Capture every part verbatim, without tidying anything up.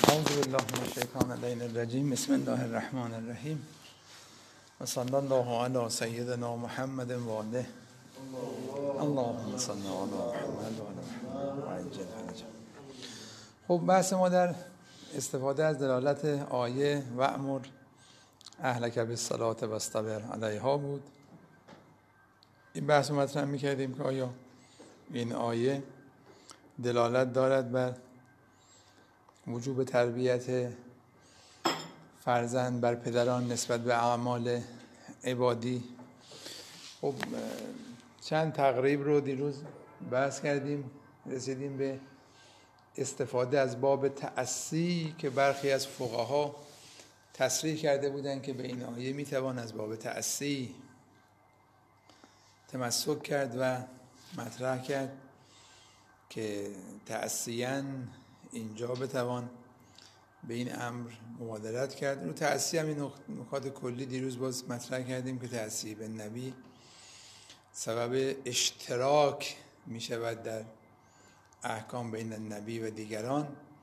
اعوذ بالله من الشیطان اللعین الرجیم. بسم الله الرحمن الرحیم و صلی الله علی سیدنا محمد و آله. اللهم صل علی محمد و آل محمد و عجل فرجهم. خب بحث ما در استفاده از دلالت آیه وأمر اهلک بالصلاة واصطبر علیها بود. این بحث رو مطرح می‌کردیم که آیا این آیه دلالت دارد بر وجوب تربیت فرزند بر پدران نسبت به اعمال عبادی. خب چند تقریب رو دیروز بحث کردیم، رسیدیم به استفاده از باب تأسی که برخی از فقها تصریح کرده بودند که به این آیه میتوان از باب تأسی تمسک کرد و مطرح کرد که تأسیاً اینجا بتوان به این امر مبادرت کرد. رو تأسی هم این نکات کلی دیروز باز مطرح کردیم که تأسی به نبی سبب اشتراک می شود در احکام بین نبی و دیگران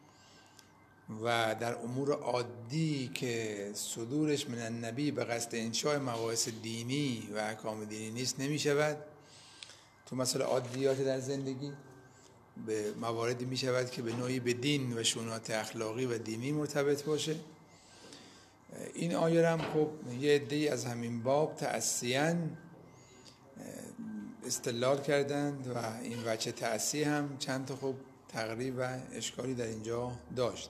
و در امور عادی که صدورش من النبی به قصد انشاء مباحث دینی و احکام دینی نیست نمی شود. تو مسئله عادیات در زندگی به مواردی می شود که به نوعی به دین و شؤونات اخلاقی و دینی مرتبط باشه. این آیه هم خب یه عده‌ای از همین باب تأسیاً استدلال کردند و این وجه تأسی هم چند تا خب تقریب و اشکالی در اینجا داشت.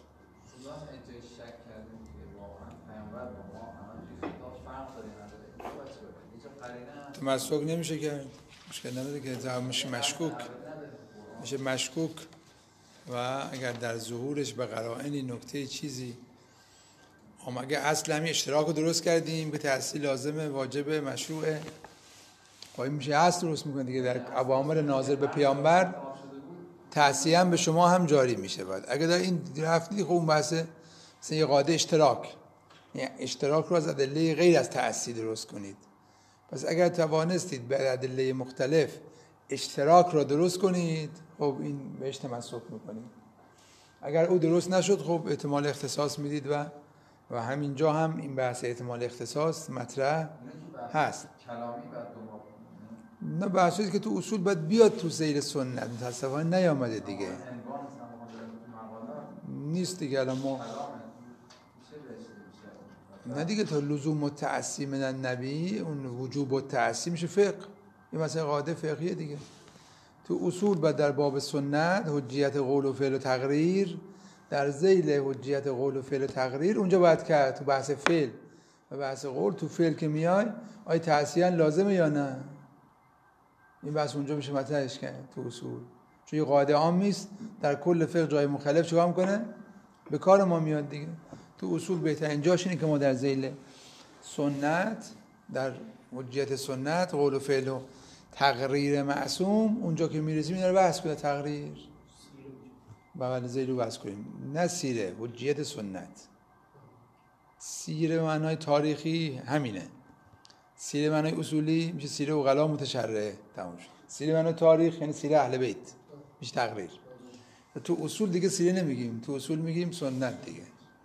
تمسک نمیشه کرد، مشکل نداره که جواب میشه مشکوک میشه مشکوک و اگر در ظهورش به قرائنی نکته چیزی هم اگر اصل همین اشتراک رو درست کردیم که تأصیل لازمه واجب مشروعه خواهی میشه اصل درست میکنه دیگه. در اوامر ناظر به پیامبر تأصیل هم به شما هم جاری میشه. بعد اگر در این رفتید خب اون بحثه مثلا یه قاعده اشتراک، یعنی اشتراک رو از ادله غیر از تأصیل درست کنید. پس اگر توانستید به ادله مختلف اشتراک را درست کنید خب این بهش تمسک میکنید. اگر او درست نشد خب احتمال اختصاص میدید و و همینجا هم این بحث احتمال اختصاص مطرح هست. نه بحثی که تو اصول باید بیاد تو سیر سنت، متاسفانه نیامده دیگه، نیست دیگه. الان ما نه دیگه تا لزوم و تأسی من النبی اون وجوب و تأسی میشه فقه، این مثلا قاعده فقهیه دیگه. تو اصول بعد در باب سنت حجیت قول و فعل و تقریر، در ذیل حجیت قول و فعل و تقریر اونجا باید کرد. تو بحث فعل و بحث قول تو فعل که میای آیا تأسیاً لازمه یا نه، این بحث اونجا میشه مطرحش کرد تو اصول، چون یه قاعده عام نیست در کل فقه جای مختلف چیکار میکنه به کار ما میاد دیگه. تو اصول بهترین جاش اینه که ما در ذیل سنت در حجیت سنت قول و فعل و تقریر معصوم اونجا که میرسیم اینا رو بحث کنیم. تقریر بغل ذیل رو بحث کنیم، نه سیره، حجیت سنت. سیره معنای تاریخی همینه، سیره معنای اصولی میشه سیره عقلا متشرعه تموم شد. سیره معنای تاریخ یعنی سیره اهل بیت میشه تقریر. تو اصول دیگه سیره نمیگیم، تو اصول میگیم سنت دیگه.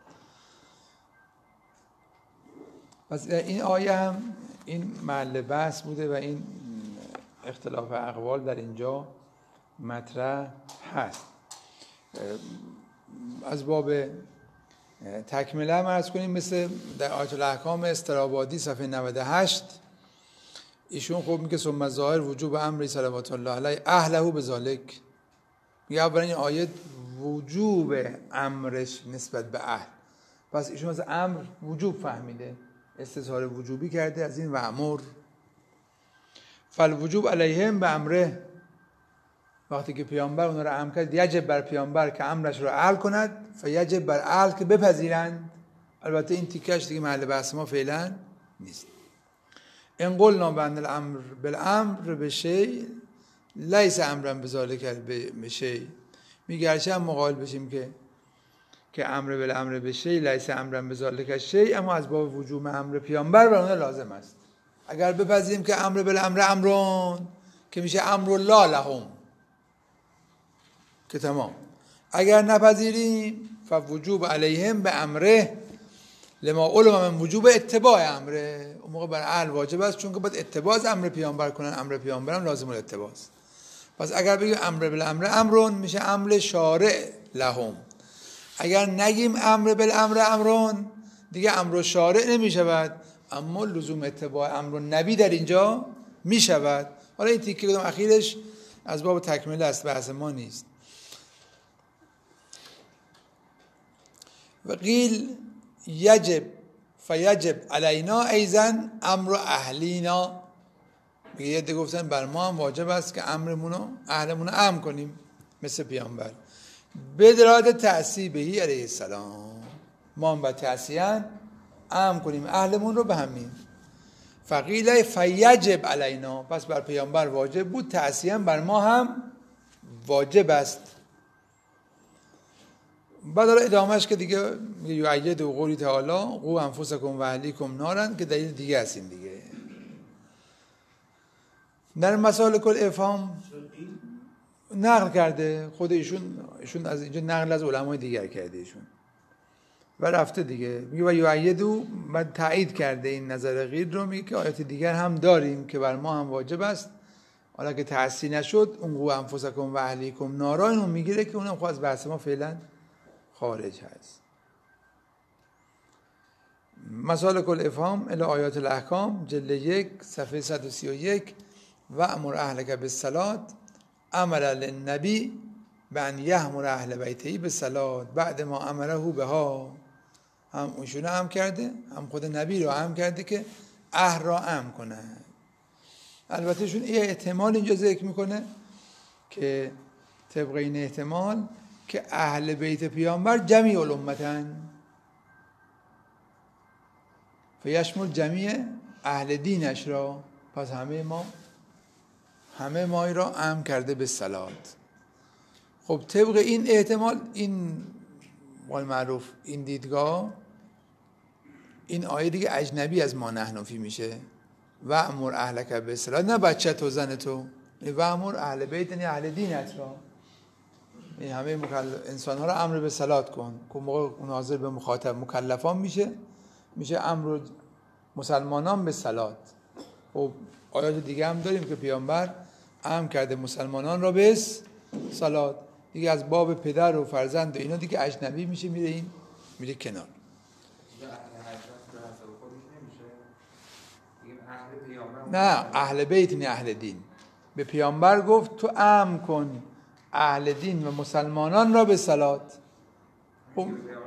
پس این آیه هم این محل بحث بوده و این اختلاف اقوال در اینجا مطرح هست. از باب تکمله هم عرض کنیم، مثل در آیت الاحکام استرابادی صفحه نود و هشت ایشون خوب میگه ثم ظاهر وجوب امری صلوات الله علیه اهله بذالک. میگه اولا این آیه وجوب امرش نسبت به اهل، پس ایشون از امر وجوب فهمیده، استظهار وجوبی کرده از این وأمر. فالوجوب علیهم به امره، وقتی که پیامبر اونا رو امر کرد یجب بر پیامبر که امرش رو اهل کند، فیجب بر اهل که بپذیرند. البته این تیکش دیگه محل بحث ما فعلا نیست. ان قلنا بان الامر بالامر بشیء لیس امرا بذالک بشیء، میگه هرچند هم مقابل بشیم که که امر بالامر بشیء لیس امرا بذالک شیء، اما از باب وجوب امر پیامبر بر اونها لازم است. اگر بپذیریم که امر بالامر امرون که میشه امر الله لهم که تمام. اگر نپذیریم فوجوب علیهم به امره لما علم من وجوب اتباع امره. اون موقع بر اهل واجب است چون که باید اتباع از امر پیامبر کنن، امر پیامبر هم لازم الاتباع است. پس اگر بگیم امر بالامر امرون میشه امر شارع لهم. اگر نگیم امر بالامر امرون دیگه امر شارع نمیشود، اما لزوم اتباع امر نبی در اینجا میشود. حالا این تیکه کدام اخیرش از باب تکمیل است، بحث ما نیست. و قیل یجب فیجب علینا ایزن امر اهلینا. یه عده گفتن بر ما هم واجب است که امرمونو اهلمونو امر کنیم مثل پیامبر. بدراد تعصیبهی علیه السلام، ما هم با تعصیان امر کنیم اهلمون رو به همین. فقیل فیجب علینا، پس بر پیامبر واجب بود، تعصیان بر ما هم واجب است. بعد حالا ادامهش که دیگه یعید و قولی تعالی قو انفسکم و اهلیکم نارن که دلیل دیگه است. این دیگه در مسالک الافهام نقل کرده خود ایشون، ایشون از اینجا نقل از علمای دیگر کرده ایشون و رفته دیگه. میگه و یعید و بعد تایید کرده این نظر غیر رو، میگه که آیات دیگر هم داریم که بر ما هم واجب است، حالا که تحصیل نشد اون قو انفسکم و اهلیکم نارا اینو میگیره که اونم خود از بحث ما فعلا خارج هست. مسالک الافهام الی آیات الاحکام جلد یک صفحه صد و سی و یک و امر اهلک بالصلاة امر للنبی بان یأمر اهل بیته بالصلاة بعد ما امره بها. هم اونشونه هم کرده، هم خود نبی رو هم کرده که اهل را هم کنه. البته شون یه احتمال اینجا ذکر میکنه که طبق این احتمال که اهل بیت پیامبر جمیع الامتن، فیشمل جمیع اهل دینش را، پس همه ما همه مای را امر کرده به صلات. خب طبق این احتمال، این قول معروف، این دیدگاه، این آیه دیگه اجنبی از ما نحنفی میشه. و امر اهلک بالصلاة، نه بچه تو زن تو، و امر اهل بیت یعنی اهل دینت را، این همه مکلف انسان ها را امر به صلات کن. که موقع ناظر به مخاطب مکلفان میشه، میشه امر مسلمانان به صلات. خب آیات دیگه هم داریم که پیامبر امر کرده مسلمانان را به صلات. دیگه از باب پدر و فرزند و اینا دیگه اجنبی میشه، میره این میره کنار. نه اهل بیت نه اهل دین. به پیامبر گفت تو امر کن اهل دین و مسلمانان را به صلات. خب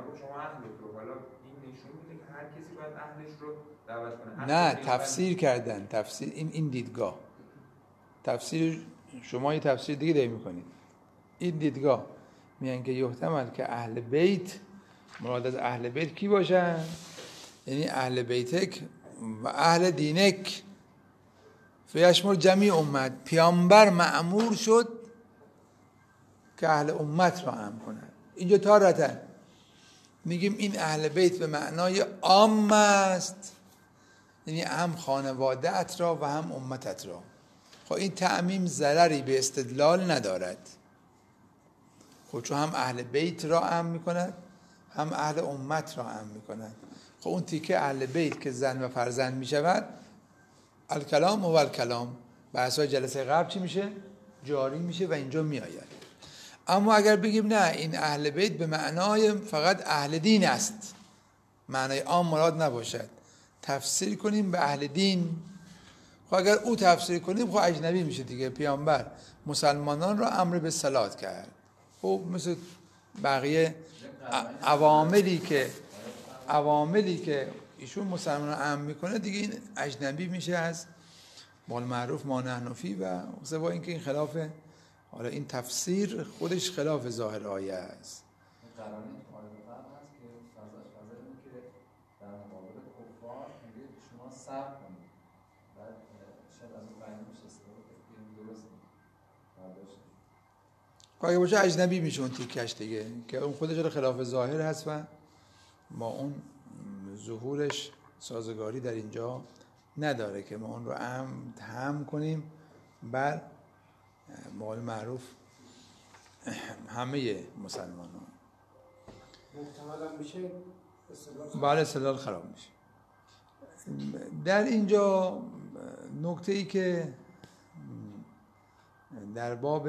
نه تفسیر کردن، تفسیر این این دیدگاه، تفسیر شما یه تفسیر دیگه داری میکنید. این دیدگاه میگن که یحتمل که اهل بیت مراد از اهل بیت کی باشن؟ یعنی اهل بیتک و اهل دینک فیشمل جمیع امت. پیامبر مأمور شد که اهل امت را امر کند. اینجا تارتن میگیم این اهل بیت به معنای عام است، یعنی هم خانواده‌ات را و هم امتت را. خب این تعمیم ضرری به استدلال ندارد. خب چون هم اهل بیت را امر میکند هم اهل امت را امر میکند. خب اون تیکه اهل بیت که زن و فرزند میشود، الکلام و الکلام بحثای جلسه قبل چی میشه؟ جاری میشه و اینجا میآید. اما اگر بگیم نه این اهل بیت به معنای فقط اهل دین است، معنای عام مراد نباشد، تفسیر کنیم به اهل دین. خب اگر او تفسیر کنیم خب اجنبی میشه دیگه. پیامبر مسلمانان را امر به صلات کرد. خب مثل بقیه عواملی که عواملی که ایشون مسلمان را امر میکنه دیگه، این اجنبی میشه از مال معروف ما نحنفی. و سوا اینکه این خلاف، حالا این تفسیر خودش خلاف ظاهر آیه است. اگه باشه اجنبی میشه اون تیکش دیگه، که اون خودش رو خلاف ظاهر هست و ما اون ظهورش سازگاری در اینجا نداره که ما اون رو هم هم کنیم بر مال معروف همه مسلمانان. محتملا میشه بله استدلال خراب میشه. در اینجا نکته ای که در باب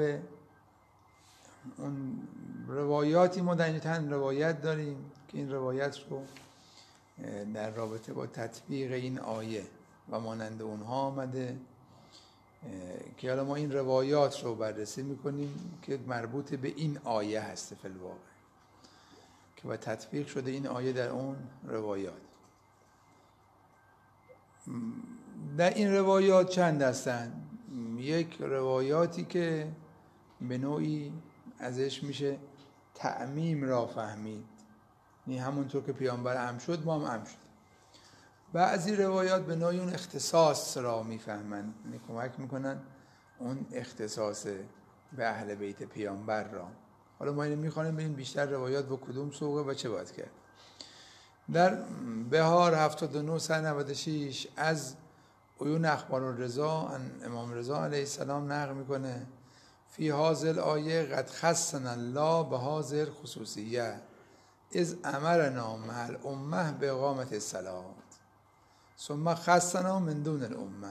اون روایاتی ما در این چند روایت داریم که این روایت رو در رابطه با تطبیق این آیه و مانند اونها آمده که حالا ما این روایات رو بررسی میکنیم که مربوط به این آیه هست فی الواقع که با تطبیق شده این آیه در اون روایات. در این روایات چند هستن؟ یک روایاتی که به نوعی ازش میشه تعمیم را فهمید، یعنی همونطور که پیامبر عم شد ما هم عم شد. بعضی روایات به نوعی اون اختصاص را میفهمند، یعنی کمک میکنن اون اختصاص به اهل بیت پیامبر را. حالا ما اینو میخوانیم ببینیم بیشتر روایات با کدوم سوقه و چه باید کرد. در بهار هفتاد و نه صد و نود و شش از عیون اخبار الرضا امام رضا علیه السلام نقل میکنه فی هذه آیه قد خصنا الله به هذه خصوصیه اذ امرنا مع الامه به اقامت الصلاة ثم خصنا من دون الامه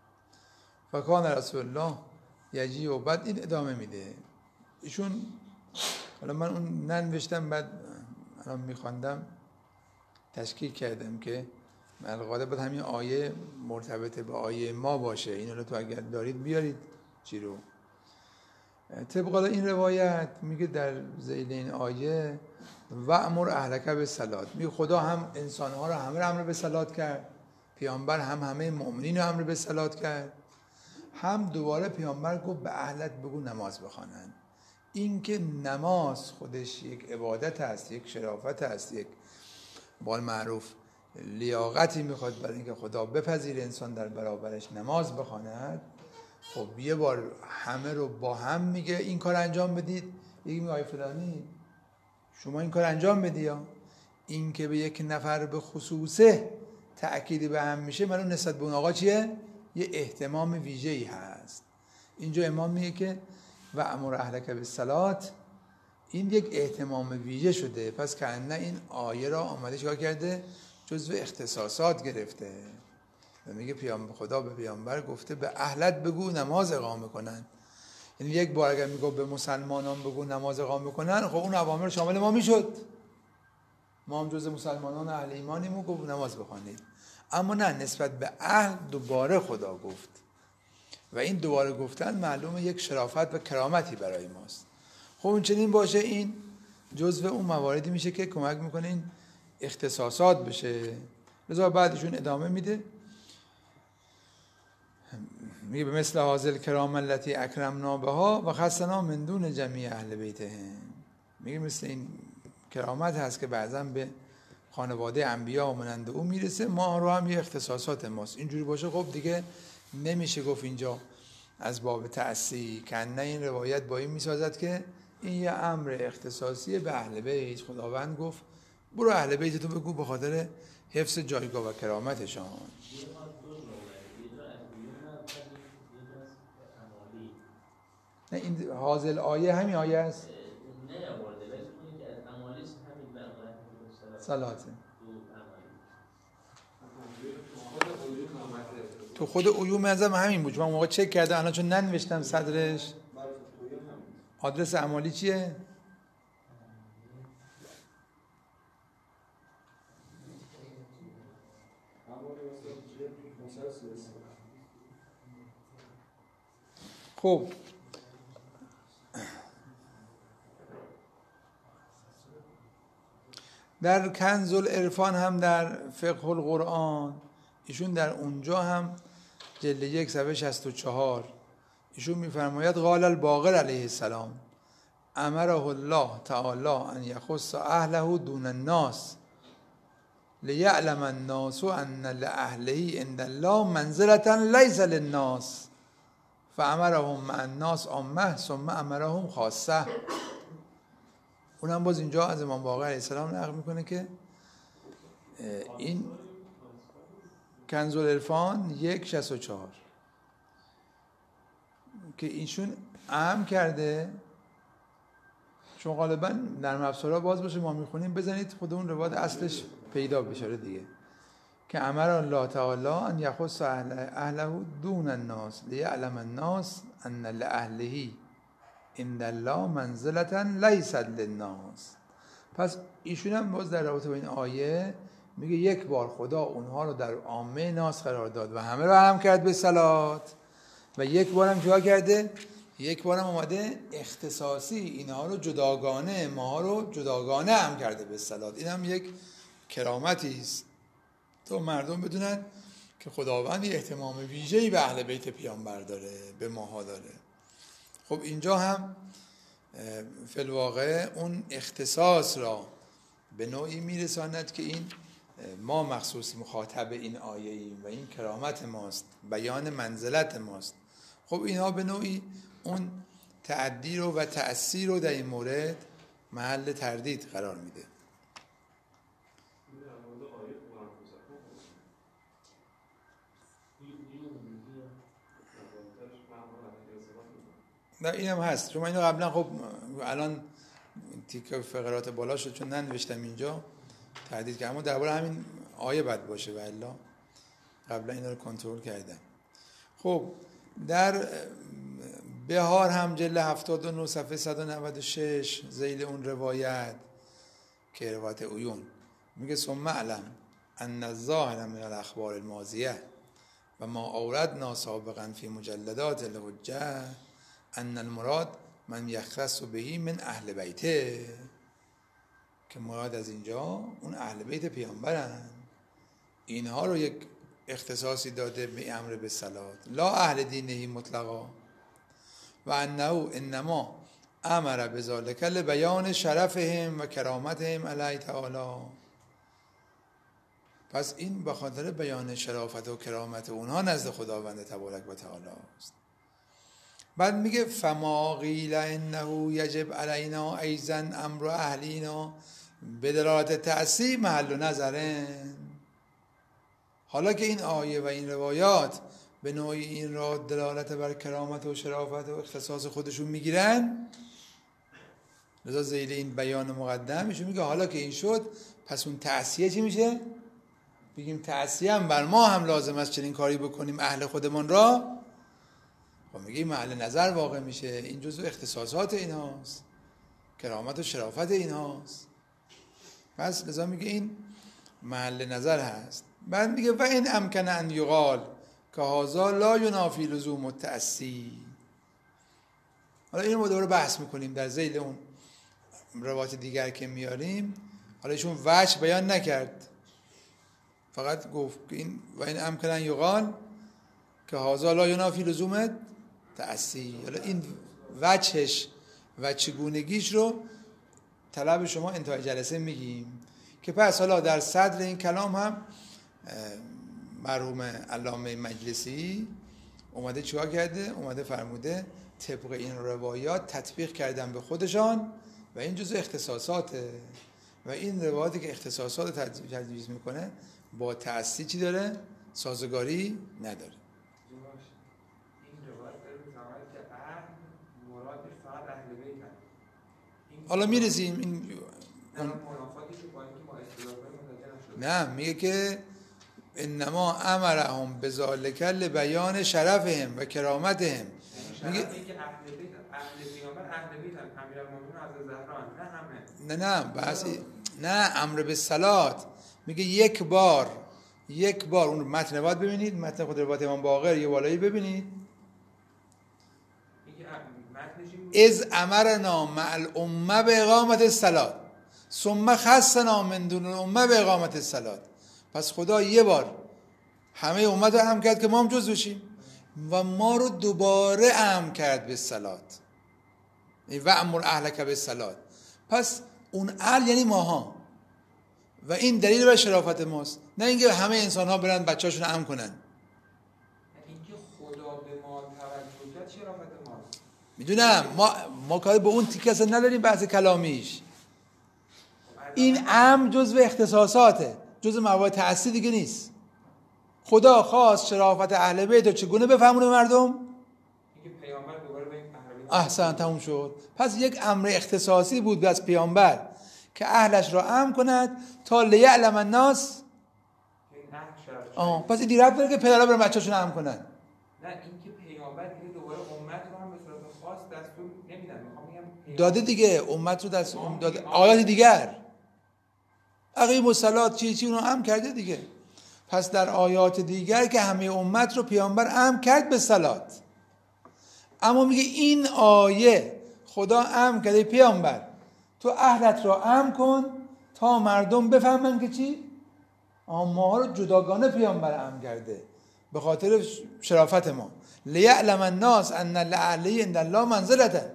فکان رسول الله یجی و بعد این ادامه میده. ایشون حالا من اون ننوشتم بعد الان میخواندم تشکیل کردم که الغالب باید همین آیه مرتبط به آیه ما باشه. اینو رو تو اگر دارید بیارید چی رو. طبق این روایت میگه در ذیل این آیه و امر اهلک بالصلاة، میگه خدا هم انسانها رو همه رو امر به صلات کرد، پیامبر هم همه مؤمنین رو امر به صلات کرد، هم دوباره پیامبر گفت به اهلت بگو نماز بخوانند. این که نماز خودش یک عبادت است، یک شرافت است، یک بال معروف لیاقتی میخواد برای اینکه خدا بپذیر انسان در برابرش نماز بخواند. خب یه بار همه رو با هم میگه این کار انجام بدید، یکی میگه آی فلانی شما این کار انجام بدی. یا این که به یک نفر به خصوصه تأکیدی به هم میشه معلوم نسبت به اون آقا چیه؟ یه اهتمام ویژه‌ای هست. اینجا امام میگه که و امر اهلک بالصلاة، این یک اهتمام ویژه شده. پس کأنه این آیه را آمده چیکار کرده؟ جزو اختصاصات گرفته و میگه پیامبر خدا به پیامبر گفته به اهلت بگو نماز اقامه کنن. یعنی یک بار اگر میگه به مسلمانان بگو نماز اقامه کنن، خب اون اوامر شامل ما میشد، ما هم جزو مسلمانان اهل ایمانیم و گفت نماز بخوانید. اما نه، نسبت به اهل دوباره خدا گفت و این دوباره گفتن معلومه یک شرافت و کرامتی برای ماست. خب اون چنین باشه، این جزو اون مواردی میشه که کمک میکنه این اختصاصات بشه. لذا بعدشون ادامه میده، میگه به مثل حاضر کرام التي اکرمنا بها و خصنا من دون جمیع اهل بیتهم. میگه مثل این کرامت هست که بعضا به خانواده انبیا و مانند او میرسه، ما رو هم یه اختصاصات ماست. اینجوری باشه خب دیگه نمیشه گفت اینجا از باب تأسی، که نه این روایت با این میسازد که این یه امر اختصاصی به اهل بیت. خداوند گفت برو اهل بیت تو بگو به خاطر حفظ جایگاه و کرامتشان. نه این حاضر آیه همین آیه است. نه آورده ولی اونی که از امالیش همین به امانت میگه صلاته تو تو خود عیوم ازم همین بود. من موقع چک کردم الان چون ننوشتم صدرش. آدرس امالی چیه؟ خب در کنز العرفان هم در فقه القرآن ایشون در اونجا هم جلد یک صفحه شصت و چهار ایشون میفرماید قال الباقر علیه السلام امره الله تعالی ان یخص اهله دون الناس لیعلم الناس ان لاهله عند الله منزلة لیس للناس فامرهم مع الناس عامه ثم امرهم خاصه. اونم باز اینجا از امام باقر علیه السلام نقل میکنه که این کنز العرفان یک شصت و چهار که ایشون اهم کرده چون غالبا نرم افزارها باز باشه ما میخونیم، بزنید خود اون روایت اصلش پیدا بشه دیگه، که امر الله تعالی ان یخص اهل اهله دون الناس لیعلم الناس ان لاهله عند الله منزلة لیست للناس. پس ایشون هم باز در رابطه با این آیه میگه یک بار خدا اونها رو در عامه ناس قرار داد و همه رو هم کرد به صلات، و یک بار هم چیکار کرده؟ یک بار هم اومده اختصاصی اینها رو جداگانه، ماها رو جداگانه هم کرده به صلات. این هم یک کرامتی است تا مردم بدونن که خداوند اهتمام ویژه‌ای به اهل بیت پیامبر داره، به ماها داره. خب اینجا هم فی الواقع اون اختصاص را به نوعی میرساند که این ما مخصوص مخاطب این آیه ایم و این کرامت ماست، بیان منزلت ماست. خب اینها به نوعی اون تعدی رو و تأثیر رو در این مورد محل تردید قرار میده. نه این هم هست، چون من اینو قبلا خب الان تیکه فقرات بالا شد چون ننوشتم اینجا تردید کردم، اما درباره همین آیه بد باشه و الا قبلا اینا رو کنترل کردم. خب در بهار هم جلد هفتاد و نه صفحه صد و نود و شش ذیل اون روایت که روایت عیون میگه ثم اعلم ان الظاهر من الاخبار الماضیه و ما اوردنا سابقا فی مجلدات الحجه ان المراد من یختص بهی من اهل بیته، که مراد از اینجا اون اهل بیت پیامبرن، اینها رو یک اختصاصی داده به امر به صلات، لا اهل دینه مطلقا، و انه انما امر بذلک لبیان شرفهم و کرامتهم علیه تعالی. پس این به خاطر بیان شرافت و کرامت اونها نزد خداوند تبارک و تعالی است. بعد میگه فما قیل انه یجب علینا ایضا امر اهلینا به دلالت تأثیر محل نظرن. حالا که این آیه و این روایات به نوعی این را دلالت بر کرامت و شرافت و اختصاص خودشون میگیرن، لذا ذیل این بیان مقدم میشه میگه حالا که این شد پس اون تأثیه چی میشه؟ بگیم تأثیه هم بر ما هم لازم است چنین کاری بکنیم اهل خودمان را. خب میگه محل نظر واقع میشه، این جزو اختصاصات اینهاست، کرامت و شرافت اینهاست. پس لذا میگه این محل نظر هست. بعد میگه و این امکن ان یقال که هذا لا ینافی لزوم التأسی. حالا اینو دوباره بحث میکنیم در ذیل اون روایت دیگر که میاریم. حالا ایشون وجه بیان نکرد، فقط گفت که این و این امکن ان یقال که هذا لا ینافی لزوم تأسی. حالا این وجهش و چگونگیش رو طلب شما انتهای جلسه میگیم، که پس حالا در صدر این کلام هم مرحوم علامه مجلسی اومده چیکار کرده؟ اومده فرموده طبق این روایات تطبیق کردن به خودشان و این جزء اختصاصاته، و این روایاتی که اختصاصات تجویز میکنه با تأثیر چی داره؟ سازگاری نداره. حالا میرسیم این نه میگه که انما امرهم بذالک لبیان شرفهم و کرامتهم. میگه اهل بیت اهل پیامبر اهل بیت امیرالمومنین از زهرا نه همه نه نه بحث نه امر به صلات. میگه یک بار یک بار اون متن روایت ببینید، متن خود روایت امام باقر یه بالایی ببینید. از امرنا مع الامه به اقامت الصلات ثم خصنا من دون الامه به اقامت الصلات. پس خدا یه بار همه امت رو امر کرد که ما هم جز بشیم و ما رو دوباره امر کرد به صلات، و امر اهلک به صلات. پس اون اهل یعنی ماها، و این دلیل بر شرافت ماست، نه اینکه همه انسان ها برن بچه‌شون امر کنن. اینکه خدا به ما توجه کرد شرافت ماست. میدونم ما ما کاری به اون تیکه اصلا نداریم بحث کلامیش. این امر جزء اختصاصاته، جزء موارد تأثیر دیگه نیست. خدا خواست شرافت اهل بیت رو چگونه بفهمونه مردم؟ اینکه پیامبر دوباره به این اهل بیت احسن، تموم شد. پس یک امر اختصاصی بود از پیامبر که اهلش را امن کند تا لیعلم الناس. آه پس این دیرت داره که پدرها برن بچه‌شون امن کنن. نه این که پیامبر دیگه دوباره امت رو هم به صورت خاص دستور نمیدن. میخوام بگم داده دیگه، امت رو دست ام داده. آیات دیگر اقیم الصلات چی چی اونو امن کرده دیگه. پس در آیات دیگر که همه امت رو پیامبر امن کرد به صلات، اما میگه این آیه خدا امن کرده پیامبر تو اهلت را امن کن تا مردم بفهمن که چی؟ ما رو جداگانه پیامبر امن کرده به خاطر شرافت ما. لیعلم الناس ان لعلی عند الله منزلته.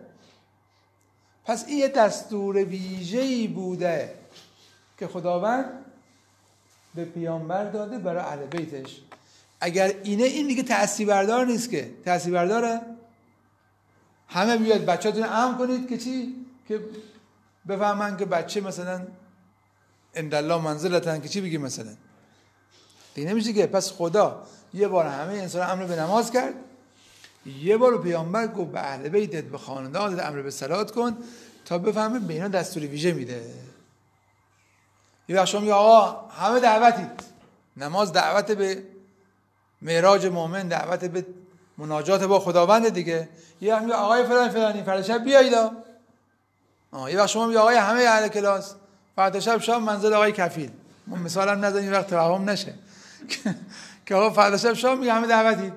پس این یه دستور ویژه‌ای بوده که خداوند به پیامبر داده برای اهل بیتش. اگر اینه این دیگه تأثیر بردار نیست که. تأثیر برداره؟ همه بیاد بچه‌تون امن کنید که چی؟ که بفهمن که بچه مثلا عند الله منزلتن، که چی بگی مثلا؟ دیگه نمیشه که. پس خدا یه بار همه انسان امر به نماز کرد، یه بار پیامبر گفت به اهل بیتت به خاندانت امر به صلات کن تا بفهمه به اینا دستور ویژه میده. یه وقت شما میگه آقا همه دعوتید، نماز دعوت به معراج مومن، دعوت به مناجات با خداوند دیگه. یه وقت میگه آقای فلان فلانی فردا شب بیایید. آه یه وقت شما میگه آقای همه اهل کلاس فردا شب شام منزل آقای کفیل. ما مثالم نزنیم وقت توهم نشه که آقا فردا شب شام میگه همه دعوتید.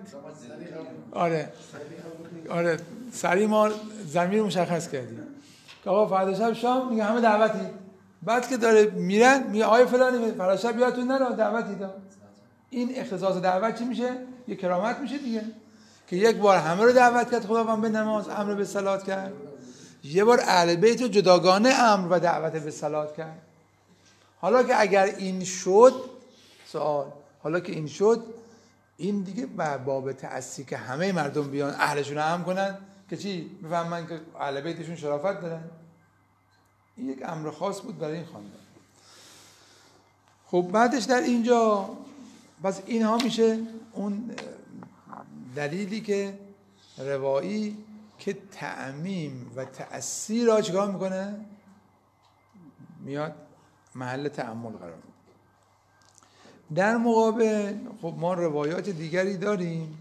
آره آره سریع ما ضمیر مشخص کردیم که آقا فردا شب شام میگه همه دعوتید. بعد که داره میرن میگه آقای فلانی فردا شب یادتون نره دعوتید. این اختصاص دعوت چی میشه؟ یه کرامت میشه دیگه که یک بار همه رو دعوت کرد خداوند به نماز، امر به صلات کرد. یه بار اهل بیت رو جداگانه امر و دعوت به صلات کرد. حالا که اگر این شد، سوال حالا که این شد، این دیگه باب تأسی که همه مردم بیان اهلشون رو امن کنن که چی؟ بفهمن که اهل بیتشون شرافت دارن. این یک امر خاص بود برای این خاندان. خب بعدش در اینجا پس اینها میشه اون دلیلی که روایی که تعمیم و تأثیر را چیکار میکنه؟ میاد محل تأمل قرار میده. در مقابل خب ما روایات دیگری داریم.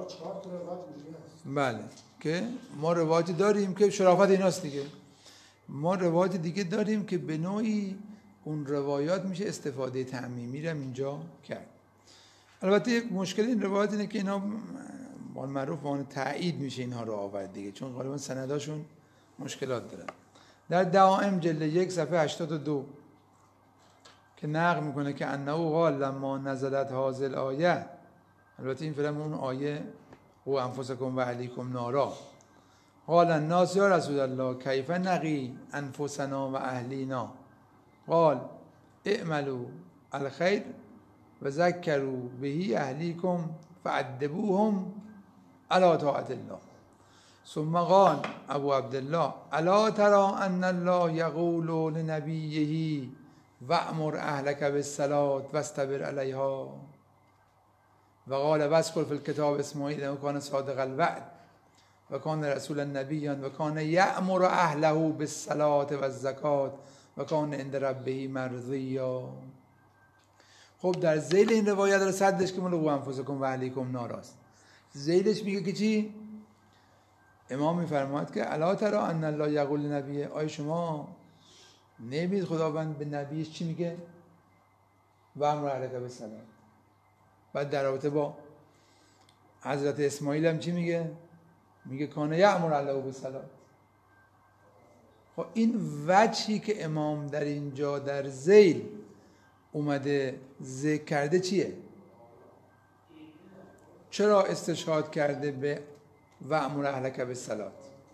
بله که ما روایات داریم که شرافت ایناست دیگه. ما روایات دیگه داریم که به نوعی اون روایات میشه استفاده تعمیمی رو اینجا کرد. البته یک مشکل این روایات اینه که اینا معروف به تایید میشه اینها رو آورد دیگه، چون غالبا سنداشون مشکلات دارن. در دعائم جلد یک صفحه هشتاد و دو که نقل میکنه که انه قال لما نزلت هذه الآیه، البته این فعلا اون آیه و انفسکم و اهلیکم نارا، قال الناس یا رسول الله کیف نقی انفسنا و اهلینا، قال اعملوا الخیر و ذکروا بهی اهلیکم فعدبوهم علی طاعت الله. ثم قال ابو عبدالله الا ترى ان الله یقول لنبیه وأمر اهلک بالصلاة واصطبر علیها، و قال واذکر فی الکتاب اسماعیل انه کان صادق الوعد و کان رسولا نبیا و کان یأمر اهله بالصلاة والزکاة و کان عند ربه مرضیا. خب در ذیل این روایت رو صدش که مال و انفسکم و اهلیکم ناراست، ذیلش میگه که چی؟ امام میفرماید که الا تری ان الله یقول لنبیه، آیا شما نمیدید خداوند به نبیش چی میگه؟ و امر اهلک بالصلاة. بعد در رابطه با حضرت اسماعیل هم چی میگه؟ میگه کان یأمر الله بالصلاة. خب این وجهی که امام در اینجا در ذیل اومده ذکر کرده چیه؟ چرا استشهاد کرده به و امر اهلک بالصلاة؟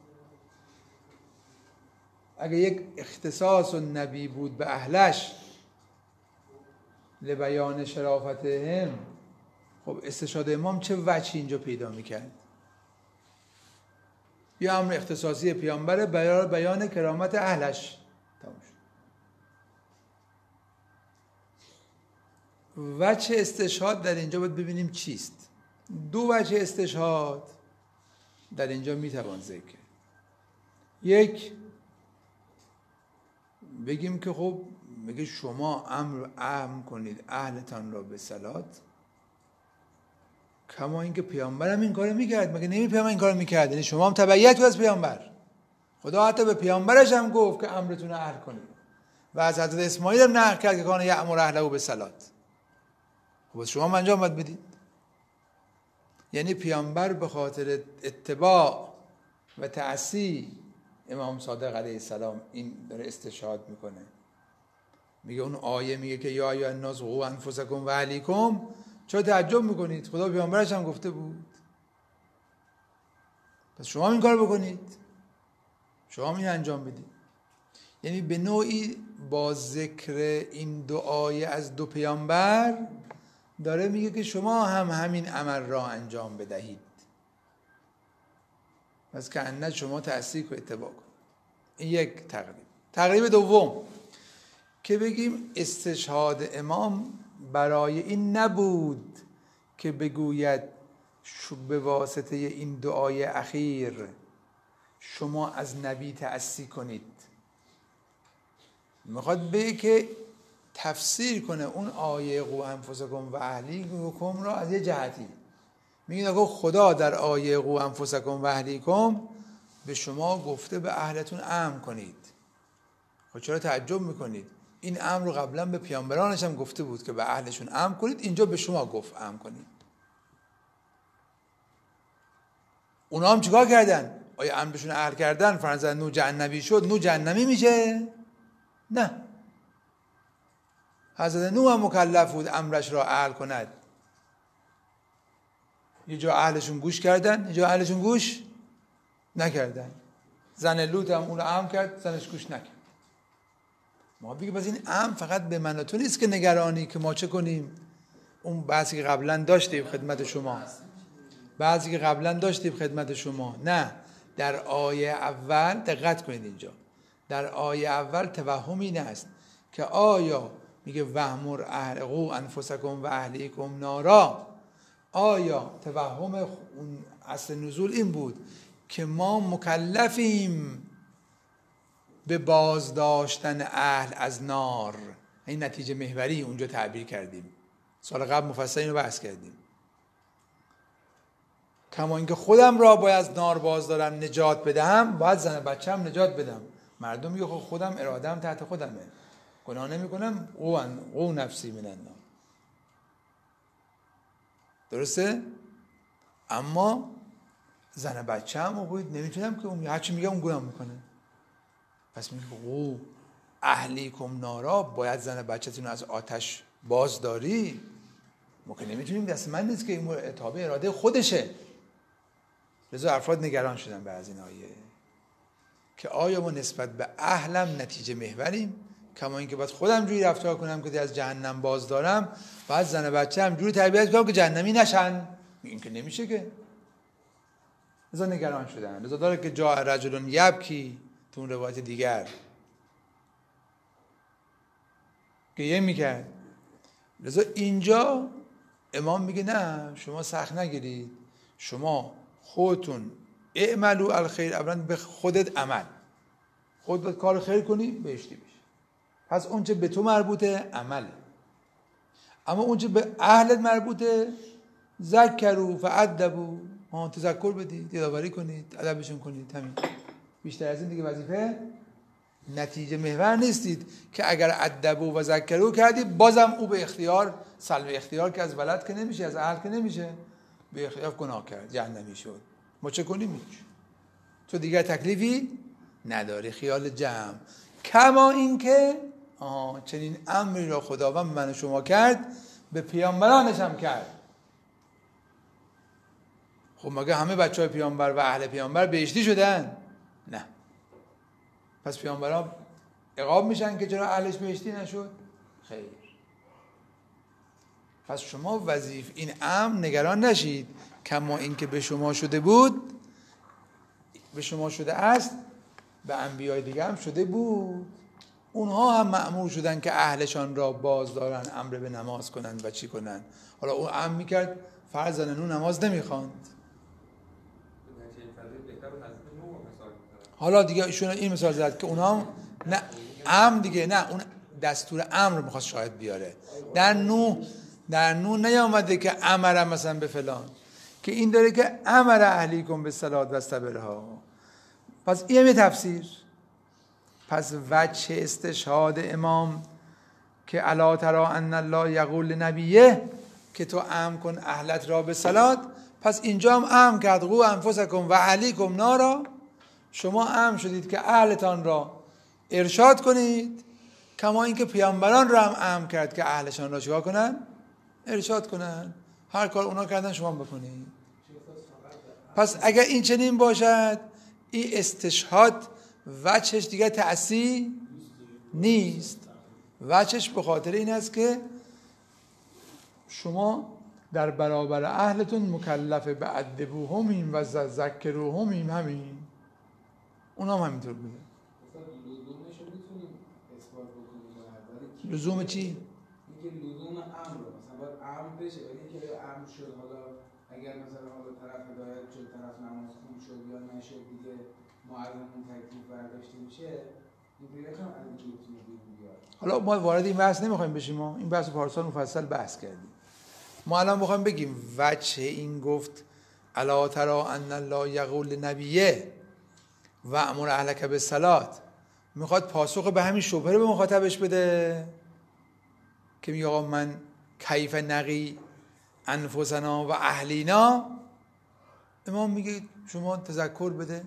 اگه یک اختصاص و نبی بود به اهلش لبیان شرافتهم، خب استشهاد امام چه وجهی اینجا پیدا میکرد؟ یا امر اختصاصی پیامبره برای بیان کرامت اهلش تمام شد. وجه استشهاد در اینجا باید ببینیم چیست. دو وجه استشهاد در اینجا میتوان ذکر. یک بگیم که خب میگه شما امر امر کنید اهلتان را به صلات، کما اینکه پیامبرم این کارو میکرد. مگه نمی پیامبر این کارو میکرد؟ یعنی شما هم تبعیت از پیامبر. خدا حتی به پیامبرش هم گفت که امرتون رو اهل کنید و از حضرت اسماعیل هم نقل کرد که کان یأمر اهله به صلات. خب شما هم انجام باید بدید. یعنی پیامبر به خاطر اتباع و تأسی امام صادق علیه السلام این داره استشهاد میکنه. میگه اون آیه میگه که یا ایها الناس قوا انفسکم و اهلیکم، چرا تعجب میکنید؟ خدا پیامبرش هم گفته بود. پس شما این کار بکنید، شما این انجام بدید. یعنی به نوعی با ذکر این دو آیه از دو پیامبر داره میگه که شما هم همین عمل را انجام بدهید. پس که انت شما تأسیس و اتباع کنید. این یک تقریب. تقریب دوم که بگیم استشهاد امام برای این نبود که بگوید به واسطه این دعای اخیر شما از نبی تأسی کنید. میخواد بگه که تفسیر کنه اون آیه قوا انفسکم و اهلیکم را از یه جهتی. میگه آقا خدا در آیه قوا انفسکم و اهلیکم به شما گفته به اهلتون امر کنید. خب چرا تعجب میکنید؟ این امر رو قبلا به پیامبرانش هم گفته بود که به اهلشون امر کنید، اینجا به شما گفت امر کنید. اونا هم چیکار کردن؟ آیا امر بهشون اهل کردن فرضاً نو جهنمی شد، نو جهنمی میشه؟ نه. حضرت نوح هم مکلف بود امرش را اهل کند. یه جا اهلشون گوش کردن، یه جا اهلشون گوش نکردن. زن لوط هم اون رو امر کرد، زنش گوش نکرد. ما بگیم بس این امر فقط به من و تو نیست که نگرانی که ما چه کنیم. اون بعضی که قبلا داشتیم خدمت شما بعضی که قبلا داشتیم خدمت شما نه، در آیه اول دقت کنید. اینجا در آیه اول توهم این است که آیا میگه وهمر اهل قو انفسکم و اهلیکم نارا، آیا توهم اون اصل نزول این بود که ما مکلفیم به بازداشتن اهل از نار؟ این نتیجه محوری اونجا تعبیر کردیم. سال قبل مفصل اینو بحث کردیم. کما اینکه خودم را باید از نار باز دارم نجات بدهم، باید زن بچه‌م نجات بدم. مردم میگه خب خودم اراده‌ام تحت خودمه، گناه نمی‌کنم، قو قو نفسی من النار. درسته؟ اما زن بچه‌م رو نمیتونم که اون هر چی میگه اون گناه میکنه. پس میگه قو اهلیکم نارا، باید زن بچه‌تون از آتش باز داری. ما که نمیتونیم، دست من نیست که این تابع اراده خودشه. لذا افراد نگران شدن به از این آیه که آیا ما نسبت به اهلم نتیجه محوریم، کما اینکه باید خودم جوری رفتار کنم که از جهنم باز دارم، باید زن بچه هم جوری تربیت کنم که جهنمی نشن. این که نمیشه که. لذا نگران شدن. لذا داره که جا رجل یبکی تو اون روایت دیگر گریه میکرد. لذا اینجا امام میگه نه، شما سخت نگیرید، شما خودتون اعملوا الخیر، اولا به خودت عمل، خودت کار خیر کنی بهشتی بشی. پس اون چه به تو مربوطه عمل، اما اون چه به اهلت مربوطه ذکروا فادبوا، ها تذکر بدید، یادآوری کنید، ادبشون کنید. همین. بیشتر از این دیگه وظیفه نتیجه محور نیستید که اگر ادبوا و ذکروا کردید بازم او به اختیار، سلب اختیار که از ولد که نمیشه، از اهل که نمیشه، به اختیار گناه کرد، جهنمی شد. ما چه کنیم؟ هیچ. تو دیگر تکلیفی نداری. خیال جمع. کما اینکه آه چنین امری را خداوند من و شما کرد، به پیامبرانش هم کرد. خب مگه همه بچهای پیامبر و اهل پیامبر بهشتی شدن؟ نه. پس پیامبران عقاب میشن که چرا اهلش بهشتی نشد؟ خیر. پس شما وظیفه این امر نگران نشید، کما اینکه به شما شده بود، به شما شده است، به انبیای دیگه هم شده بود. اونها هم مأمور شدن که اهلشان را باز دارن، امر به نماز کنن و چی کنن. حالا اون امر میکرد فرزانه نو نماز نمیخواند. حالا دیگه ایشون این مثال زد که اونا هم نه امر دیگه، نه اون دستور امر میخواست شاهد بیاره. در نوح در نوح نیامده که امر مثلا به فلان، که این داره که امر اهلیکم به صلات و استبرها. پس این یه تفسیر. پس وجه استشهاد امام که الا تری ان الله یقول لنبیه که تو امر کن اهلت را به صلات، پس اینجا هم امر کرد قو انفسکم و اهلیکم نارا، شما امر شدید که اهلتان را ارشاد کنید، کما اینکه پیامبران را هم امر کرد که اهلشان را چیکار کنن؟ ارشاد کنن. هر کار اونا کردن شما بکنید. پس اگر این چنین باشد، این استشهاد وجهش دیگه تأثیر نیست. وجهش به خاطر این است که شما در برابر اهلتون مکلف به ادبوهمیم و ذکروهمیم، همین اونا هم همینطور بوده. لزوم چی؟ اینکه لزوم امر مثلا باید امر بشه، ولی اینکه امر شد، حالا اگر مثلا حالا طرف هدایت شد، طرف نماز خون شد یا نشد، دیگه معلم اون تکلیف برداشته میشه، این دیگه هم از این میتونه بیاد. حالا ما وارد این بحث نمیخوایم بشیم، ما این بحث پارسال مفصل بحث کردیم. ما الان میخوایم بگیم وجه این گفت الا تری ان الله یقول لنبیه و امر اهلک بالصلات، میخواد پاسخ به همین شبهه رو به مخاطبش بده که میگه آقا من کیف نقی انفسنا و اهلینا. امام میگه شما تذکر بده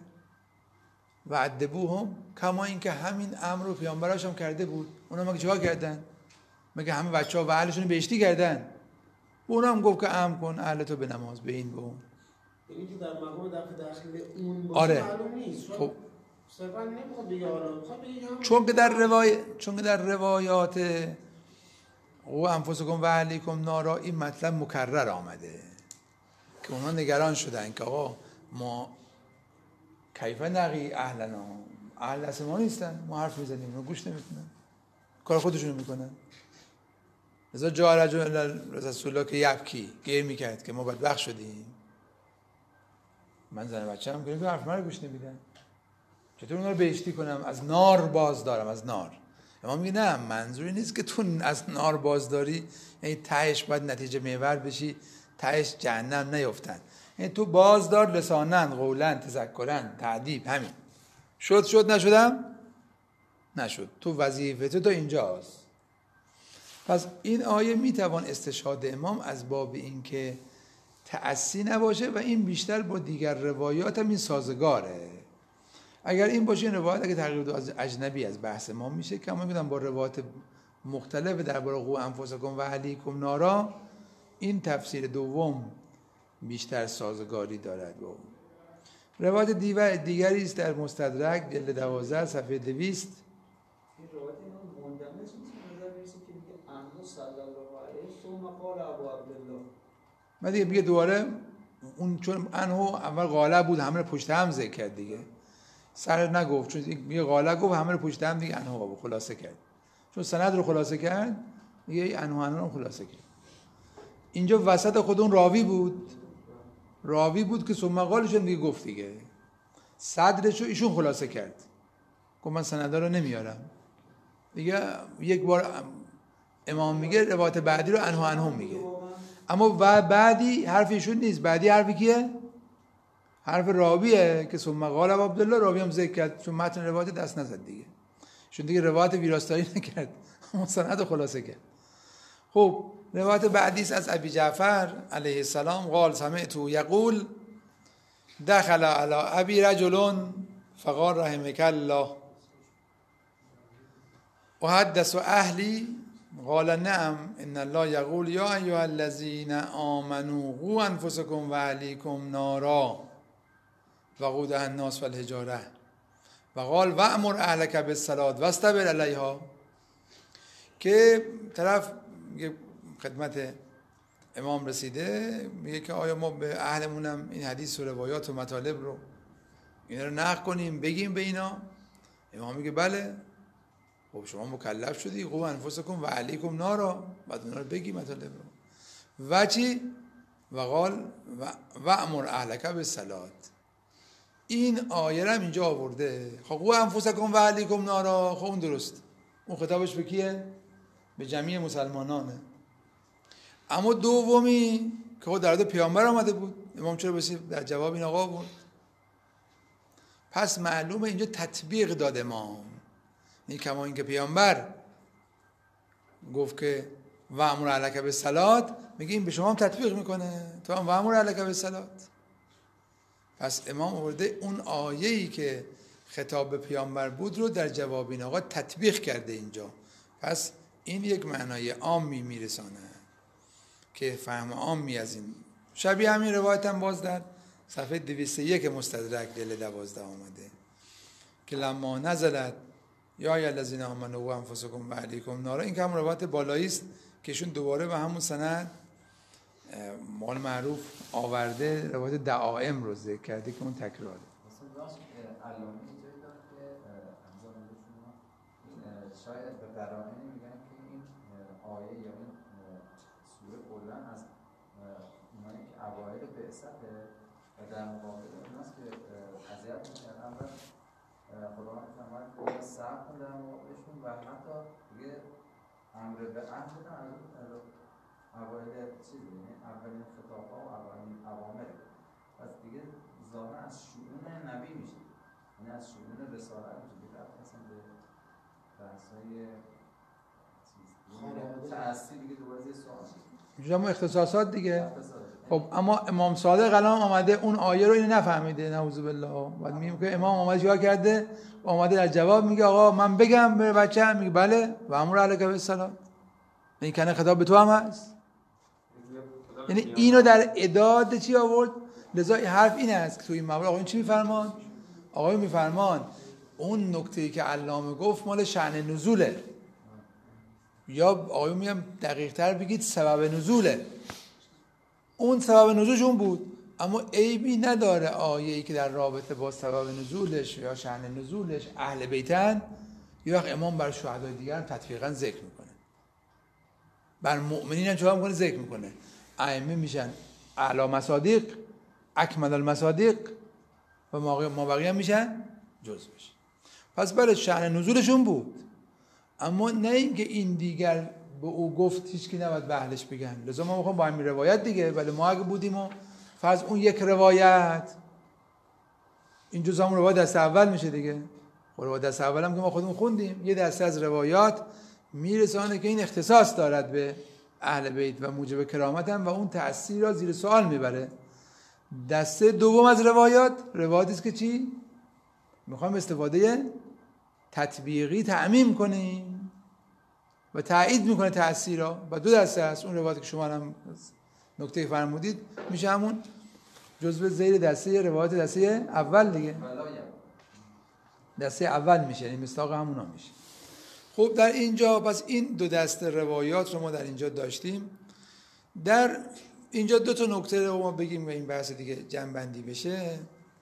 و ادبوهم کما این که همین امر رو پیامبراش هم کرده بود. اونا مگه چیکار کردن؟ مگه همه بچه‌ها و اهلشون بهشتی کردن؟ اونا هم گفت که امر کن اهلتو به نماز، به این به اون. یعنی که در مقام داخل داخل اون باشه آره. معلوم نیست. خب صرفا نمیخواد بگه حالا میخواد بگه چون که در روای چون که در روایات او انفسکم و اهلیکم نارا این مطلب مکرر آمده که اونا نگران شدن که آقا ما کیف نقی اهلنا، اهل اصل ما نیستن، ما حرف میزنیم اونا گوش نمیکنن، کار خودشونو میکنن. لذا جا رجل رسول الله که یبکی گیر میکرد که ما بدبخت شدیم، من زن بچه هم کنیم که حرف من رو گوش نمیدن، چطور اونا رو بهشتی کنم، از نار باز دارم، از نار. اما میگه نه، منظوری نیست که تو از نار باز داری یعنی تهش باید نتیجه محور بشی، تهش جهنم نیفتن، یعنی تو بازدار لسانن، قولن، تذکرن، تعدیب، همین. شد شد نشدم نشد، تو وظیفه تو تا اینجاست. پس این آیه میتوان استشهاد امام از باب این که تأسی نباشه و این بیشتر با دیگر روایات هم این سازگاره. اگر این باشه این روایت اگه تقریبا از اجنبی از بحث ما میشه که ما میگم با روایات مختلف درباره قو انفسکم و اهلیکم نارا، این تفسیر دوم بیشتر سازگاری دارد با اون. روایت دیگری است در مستدرک جلد دوازده صفحه دویست. این روایت اینو مندمج نیست به نظر میرسه که میگه انو صلی الله علیه ثم قال ابو عبدالله. من دیگه میگه دوباره اون چون انو اول قاله بود همه رو پشت هم ذکر کرد دیگه. سر نگفت چون میگه قاله گفت همه رو پشت هم دیگه انو رو خلاصه کرد. چون سند رو خلاصه کرد میگه انو انو رو خلاصه کرد. اینجا وسط خود اون راوی بود. راوی بود که ثم قالش دیگه گفت دیگه. صدرشو ایشون خلاصه کرد. گفت من سندا رو نمیارم. دیگه یک بار امام میگه روایت بعدی رو انها انهم میگه، اما بعدی حرف ایشون نیست، بعدی حرفی کیه؟ حرف راویه که ثم قال عبدالله. راوی هم ذکر کرد چون متن روایت دست نزد دیگه، چون دیگه روایت ویراستاری نکرد، اما سند خلاصه کرد. خب روایت بعدی است از ابی جعفر علیه السلام قال سمعت یقول دخل علی ابی رجل فقال رحمک الله احدث اهلی قال نعم ان الله یقول یا ایها الذین آمنوا قوا انفسکم و اهلیکم نارا وقودها الناس والحجاره و قال وامر اهلک بالصلاة واستبر علیها. که طرف خدمت امام رسیده میگه که آیا ما به اهلمونم این حدیث و روایات و مطالب رو اینا رو نقل کنیم بگیم به اینا؟ امام میگه بله. خب شما مکلف شدی قو انفسکم و اهلیکم نارا، بعد اونا رو بگی مطالب رو. و چی؟ و قال و امر اهلک بالصلاة. این آیه رو هم اینجا آورده. خب قو انفسکم و اهلیکم نارا، خب اون درست، اون خطابش به کیه؟ به جمعی مسلمانانه. اما دومی که خود در حد پیامبر آمده بود، امام چرا بسید در جواب این آقا بود؟ پس معلومه اینجا تطبیق داد امام. این کما این که پیامبر گفت که و امر اهلک بالصلاة، میگه این به شما هم تطبیق میکنه، تو هم و امر اهلک بالصلاة. پس امام آورده اون آیه‌ای که خطاب به پیامبر بود رو در جواب این آقا تطبیق کرده اینجا. پس این یک معنای عامی میرسانه که فهم عامی از این. شبیه همین روایت هم باز در صفحه دویست و یک مستدرک دل دوازده آمده که لما نزلت یا ای الذین آمنوا قوا انفسکم و اهلیکم نارا، این که هم روایت بالایی است که ایشون دوباره به همون سند مال معروف آورده، روایت دعائم رو ذکر کرده که اون تکراره. علامه اینجایی داره که شاید به قرائنی میگن که این آیه یا این سوره کلا از اونایی که اوایل بعثته و در مقابل اوناست که اذیت میکردن و خدا میفرماید که صبر کن در مقابلشون و حتی دیگه امر به عهد بدن از اوایل چیزی، یعنی اولین خطاب‌ها و اولین اوامر. پس دیگه ظاهرا از شؤون نبی میشه، یعنی از شؤون رسالت میشه دیگه، اصلا به بحث‌های چیز تأثیر دیگه دوباره زیر سوال میشه. اینجا اختصاصات دیگه. خب اما امام صادق الان آمده اون آیه رو اینو نفهمیده، نعوذ بالله. بعد میگه که امام اومده چیکار کرده؟ اومده در جواب میگه آقا من بگم به بچه‌م، میگه بله و امر اهلک بالصلاة. این کنه خطاب به تو هم هست. یعنی اینو در اعداد چی آورد؟ لذا حرف این است که تو این مورد آقایون چی میفرمان؟ آقایون میفرمان اون نکته‌ای که علامه گفت مال شأن نزوله، یا آقایون میگم دقیق تر بگید سبب نزوله. اون سبب نزولش اون بود، اما عیبی نداره آیه‌ای که در رابطه با سبب نزولش یا شأن نزولش اهل بیتن، یه وقت امام بر شهدای دیگر هم تطبیقا ذکر میکنه، بر مؤمنین هم چه میکنه؟ ذکر میکنه. ائمه میشن اعلی مصادیق، اکمل المصادیق و ما بقیه هم میشن جزوش. پس برای شأن نزولشون بود، اما نه اینکه این دیگر به او گفت هیچ کی نباید به اهلش بگن. لذا ما میخوام با همین روایت دیگه، ولی ما اگه بودیم و فرض اون یک روایت این جزء همون روایت دست اول میشه دیگه. روایت دست اول هم که ما خودمون خوندیم، یه دسته از روایات میرسانه که این اختصاص دارد به اهل بیت و موجب کرامت هم و اون تأثیر را زیر سوال میبره. دسته دوم از روایات روایاتی است که چی؟ میخوایم استفاده تطبیقی تعمیم کنیم و تایید میکنه تأثیر را. و دو دسته است. اون روایاتی که شما هم نکته فرمودید میشه همون جزء زیر دسته روایات دسته اول دیگه، دسته اول میشه، یعنی مصداق همونا میشه. خب در اینجا پس این دو دسته روایات رو ما در اینجا داشتیم. در اینجا دو تا نکته رو ما بگیم و این بحث دیگه جمع بندی بشه.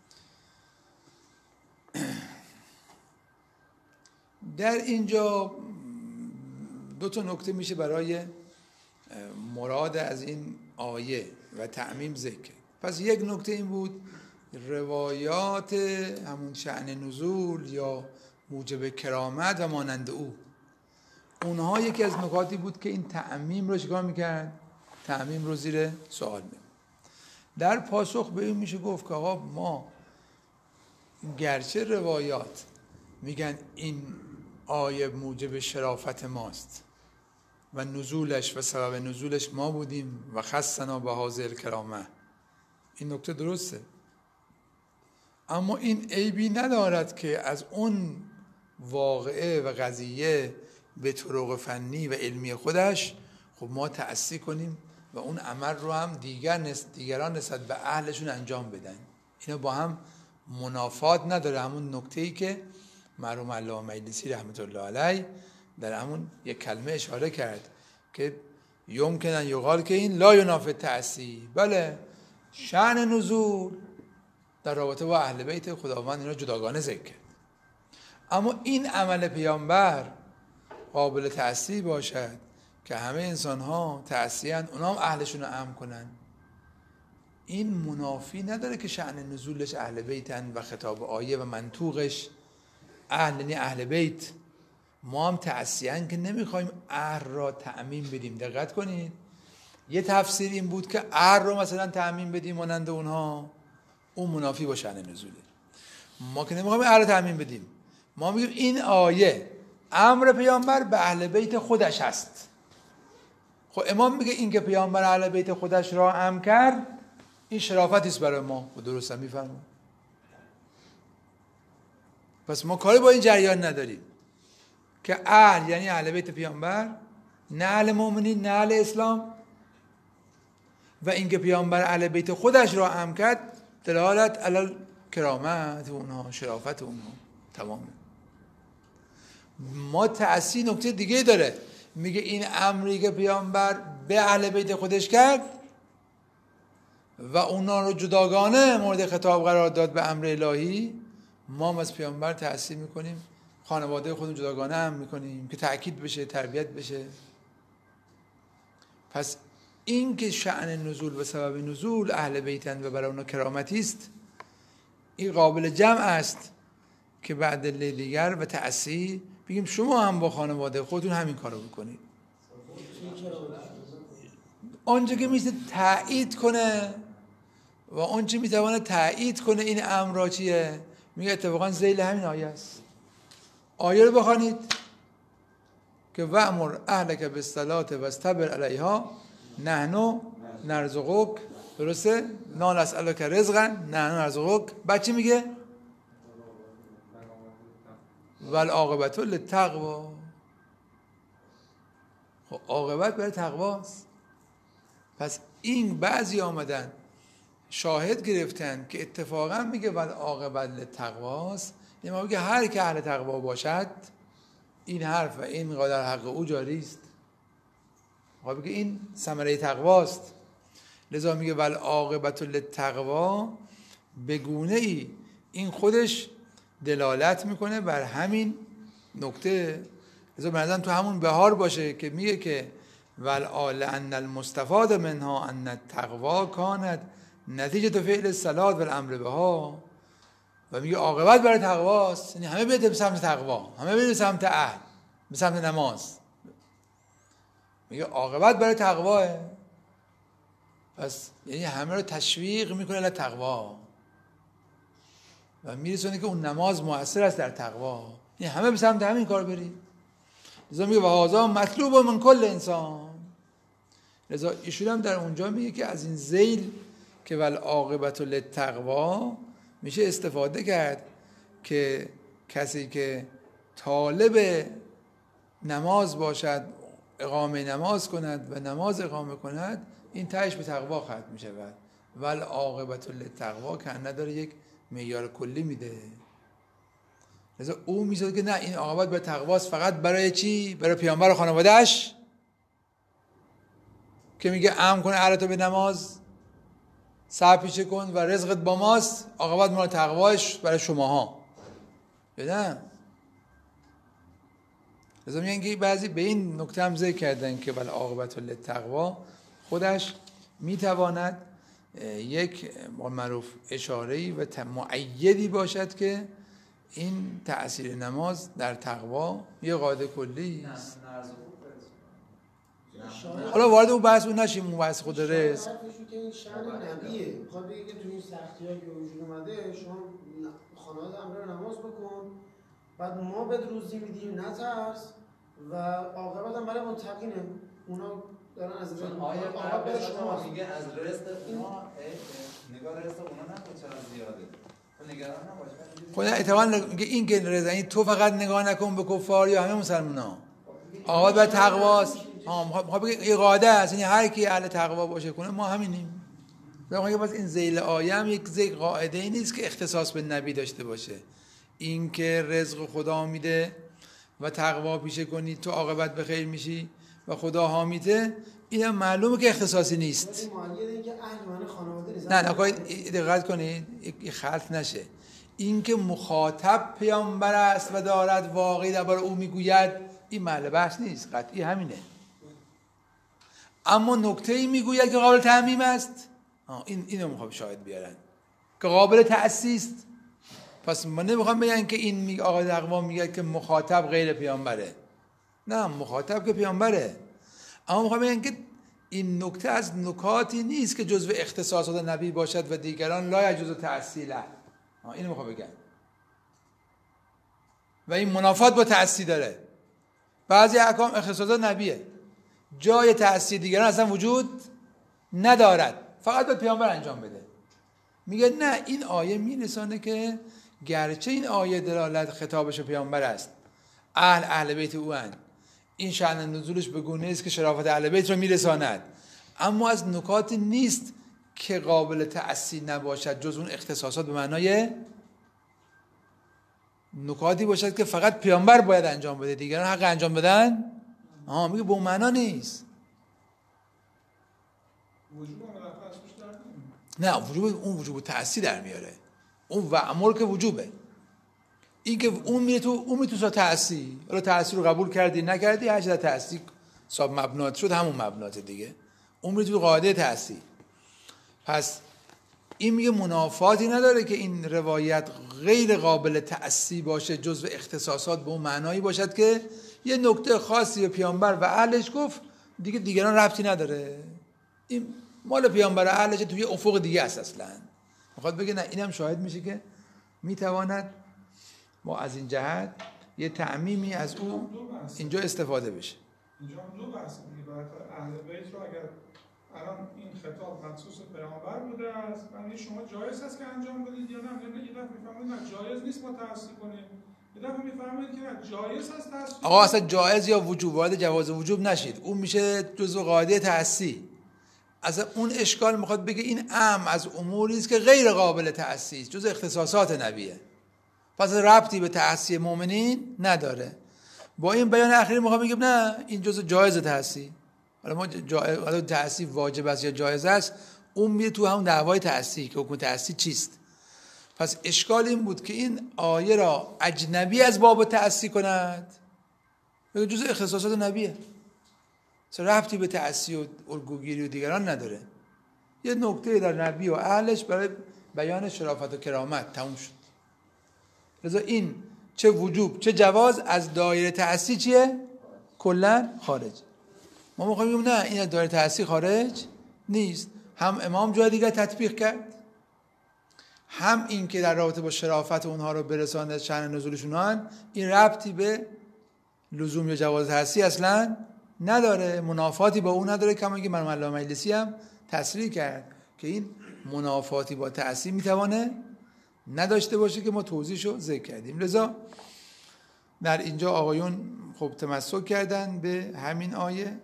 در اینجا دو تا نکته میشه برای مراد از این آیه و تعمیم ذکر. پس یک نکته این بود روایات همون شأن نزول یا موجب کرامت و مانند او، اونها یکی از نکاتی بود که این تعمیم رو چیکار میکرد؟ تعمیم رو زیر سوال میبرد. در پاسخ به این میشه گفت که آقا ما گرچه روایات میگن این آیه موجب شرافت ماست و نزولش و سبب نزولش ما بودیم و خصنا به هذه الکرامه، این نکته درسته، اما این عیبی ندارد که از اون واقعه و قضیه به طرق فنی و علمی خودش خب ما تأسی کنیم و اون عمل رو هم دیگر نس... دیگران نسبت به اهلشون انجام بدن. اینا با هم منافات نداره. همون نکته‌ای که مرحوم علامه مجلسی رحمت الله علیه در همون یک کلمه اشاره کرد که یمکن ان یقال که این لا ینافی تأسی، بله شأن نزول در رابطه با اهل بیت خداوند اینا جداگانه ذکر کرد، اما این عمل پیامبر قابل تأسی باشد که همه انسان ها تأسیان اونا هم اهلشون رو امن کنن، این منافی نداره که شأن نزولش اهل بیتن و خطاب آیه و منطوقش اهل یعنی اهل بیت. ما هم تعصیان که نمیخوایم اهل را تعمیم بدیم. دقت کنید یه تفسیر این بود که اهل را مثلا تعمیم بدیم مانند اونها، اون منافی با شأن نزوله. ما که نمیخوایم اهل تعمیم بدیم، ما میگیم این آیه امر پیامبر به اهل بیت خودش هست. خب امام میگه این که پیامبر اهل بیت خودش را امر کرد این شرافتی است برای ما. و درست هم میفرمون. پس ما کاری با این جریان نداریم که اهل یعنی اهل بیت پیامبر، نه اهل مؤمنین نه اهل اسلام، و اینکه پیامبر اهل بیت خودش را امر کرد دلالت علی کرامت اونها، شرافت اونها. تمامه. ما تأثیر نکته دیگه داره، میگه این امری که پیامبر به اهل بیت خودش کرد و اونا رو جداگانه مورد خطاب قرار داد به امر الهی، ما هم از پیامبر تأثیر میکنیم، خانواده خودمون جداگانه هم میکنیم که تأکید بشه، تربیت بشه. پس این که شأن نزول به سبب نزول اهل بیتن و برای اونا کرامتی است، این قابل جمع است که بعد دیگر و تأثیر بگیم شما هم با خانواده خودتون همین کارو بکنید. آنچه که میشه تایید کنه و آنچه میتونه تایید کنه این امر را چیه؟ میگه اتفاقا ذیل همین آیه است. آیه رو بخوانید که وأمر اهلک بالصلاة واصطبر علیها نحن نرزقک. درسته؟ لا نسألک رزقا نحن نرزقک. بعد چی میگه؟ والعاقبة للتقوی. خب عاقبت برای تقواست. پس این بعضی آمدن شاهد گرفتن که اتفاقا میگه والعاقبة للتقواست، یعنی ما میگه هر که اهل تقوا باشد این حرف و این قدر حق او جاری است. ما میگه این ثمره تقواست، لذا میگه والعاقبة للتقوی. به گونه ای این خودش دلالت میکنه بر همین نکته. لذا به نظرم تو همون بهار باشه که میگه که والآل ان المستفاد منها ان التقوی کانت نتیجه فعل الصلاة والامر بها. و میگه عاقبت برای تقواست، یعنی همه بیاد به سمت تقوا، همه بیاد به سمت اهل، به سمت نماز. میگه عاقبت برای تقواه. پس یعنی همه رو تشویق میکنه ل تقوا و میرسونه که اون نماز مؤثر است در تقوا. یعنی همه به سمت همین کار برید. لذا میگه و هذا مطلوب من کل انسان. لذا ایشون هم در اونجا میگه که از این ذیل که والعاقبة للتقوی میشه استفاده کرد که کسی که طالب نماز باشد اقامه نماز کند و نماز اقامه کند این تهش به تقوا ختم میشه. والعاقبة للتقوی که نداره یک معیار کلی میده. لذا او میشه که نه این عاقبت به تقواست فقط برای چی؟ برای پیامبر و خانواده‌اش که میگه امر کن اهلتو به نماز، سر پیشه کن و رزقت با ماست، عاقبت مال تقواش برای شماها. بدن لذا میگن که بعضی به این نکته هم ذکر کردن که والعاقبة للتقوی خودش میتواند یک معروف اشاره‌ای و معیدی باشد که این تأثیر نماز در تقوا یه قاعده کلی است. حالا وارد اون بحث اون نشیم، اون بحث خود رزق. که این شأن نبیه، میخواد بگه که تو این سختی‌ها که وجود اومده شما خانواده امر نماز بکن، بعد ما به روزی میدیم نترس و عاقبت هم برای متقینه. اونا دارن از این آیه قبل شما میگه از رزق اونا نگاه رزق اونا نکن چقدر زیاده. تو نگران نباش. خود احتمال میگه این که رزق این تو فقط نگاه نکن به کفار یا همه مسلمان‌ها. عاقبت به تقواست. ها میخواد بگه این قاعده است، یعنی هر کی اهل تقوا باشه کنه ما همینیم. میگه پس این ذیل آیه هم یک ذیل قاعده ای نیست که اختصاص به نبی داشته باشه. این که رزق خدا میده و تقوا پیشه کنی تو عاقبت به خیر میشی و خدا حامیته، اینم معلومه که اختصاصی نیست. نه نه دقت کنید این خلط نشه. این که مخاطب پیامبر است و دارد واقعی درباره او میگوید این محل بحث نیست، قطعی همینه. اما نکته‌ای میگوید که قابل تعمیم است این اینو میخوام شاهد بیارن که قابل تأسیس است. پس ما نمیخوام بگن که این می آقای اقوام میگه که مخاطب غیر پیامبره. نه، مخاطب که پیامبره، اما میخوام بگن که این نکته از نکاتی نیست که جزو اختصاصات نبی باشد و دیگران لا یجوز تأصیله. اینو میخوام بگن و این منافات با تأسی داره. بعضی احکام اختصاصات نبیه، جای تأسی دیگران اصلا وجود ندارد، فقط به پیامبر انجام بده. میگه نه، این آیه میرسانه که گرچه این آیه دلالت خطابش پیامبر است، اهل اهل بیت او اند، این شأن نزولش به گونه است که شرافت اهل بیت رو میرساند، اما از نکاتی نیست که قابل تأسی نباشد جز اون اختصاصات به معنای نکاتی باشد که فقط پیامبر باید انجام بده، دیگران حق انجام بدن. آها، میگه به اون معنا نیست. نه، وجوب اون وجوب تأسی در میاره. اون و امر که وجوبه، این که اون میره تو اون میره تو تأسی. حالا تأسی رو قبول کردی نکردی، هر چیز تأسی صاحب مبنات شد همون مبنات دیگه، اون میره تو قاعده تأسی. پس این میگه منافاتی نداره که این روایت غیر قابل تأسی باشه جزو اختصاصات به اون معنایی باشد که یه نکته خاصی به پیامبر و اهلش گفت، دیگه دیگران ربطی نداره، این مال پیامبر و اهلش توی افق دیگه است. اصلا میخواد بگه نه، اینم شاهد میشه که میتواند ما از این جهت یه تعمیمی از او اینجا استفاده بشه. اینجا هم دو بحث دیگه. برای اهل بیت رو اگر الان این خطاب مخصوص پیامبر بوده است، یعنی شما جایز است که انجام بدید یا نه؟ یعنی یه دفعه میفهمید نه جایز نیست ما تأسی کنیم، یه دفعه میفهمید که نه جایز است تأسی. آقا اصلا جایز یا وجوب، وارد جواز وجوب نشید، اون میشه جزء قاعده تأسی. اصلا اون اشکال میخواد بگه این ام از اموری است که غیر قابل تأسی است، جزء اختصاصات نبیه، پس ربطی به تأسی مؤمنین نداره. با این بیان اخیری میخوام بگم نه، این جزء جایز تأسی. حالا ما جایز، حالا تأسی واجب است یا جایز است، اون میره تو همون دعوای تأسی که حکم تأسی چیست. پس اشکال این بود که این آیه را اجنبی از باب تأسی کند، بگه جزء اختصاصات نبیه، ربطی به تأسی و الگوگیری و دیگران نداره، یه نکته در نبی و اهلش برای بیان شرافت و کرامت تموم شد. لذا این چه وجوب چه جواز از دایره تأسی چیه؟ کلا خارج. ما میخوایم بگیم نه، این از دایره تأسی خارج نیست. هم امام جای دیگر تطبیق کرد، هم این که در رابطه با شرافت اونها رو برساند شأن نزولشونان، این ربطی به لزوم یا جواز تأسی اصلا نداره، منافاتی با اون نداره. کما اینکه مرحوم علامه مجلسی هم تصریح کرد که این منافاتی با تأسی میتوانه نداشته باشه که ما توضیحشو ذکر کردیم. لذا در اینجا آقایون خب تمسک کردن به همین آیه